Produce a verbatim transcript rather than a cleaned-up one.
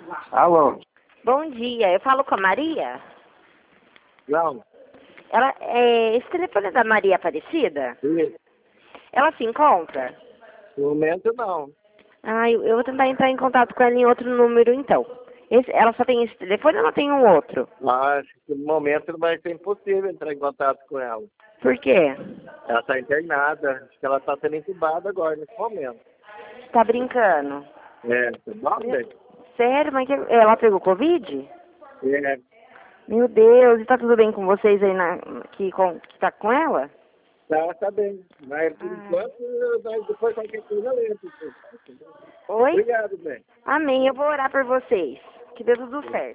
Alô? Bom dia, eu falo com a Maria? Não. Ela, é, esse telefone é da Maria Aparecida? Sim. Ela se encontra? No momento, não. Ah, eu, eu vou tentar entrar em contato com ela em outro número, então. Esse, ela só tem esse telefone ou ela tem um outro? Mas, no momento, vai ser impossível entrar em contato com ela. Por quê? Ela está internada. Acho que ela está sendo entubada agora, nesse momento. Tá brincando? É, tá bom, bem? Sério? Mas que, ela pegou Covid? É, Meu Deus, e tá tudo bem com vocês aí na, que, com, que tá com ela? tá, tá bem. Mas, por Ah. enquanto, mas depois qualquer coisa lembra. Oi? Obrigado, bem. Amém, eu vou orar por vocês. Que dê tudo certo.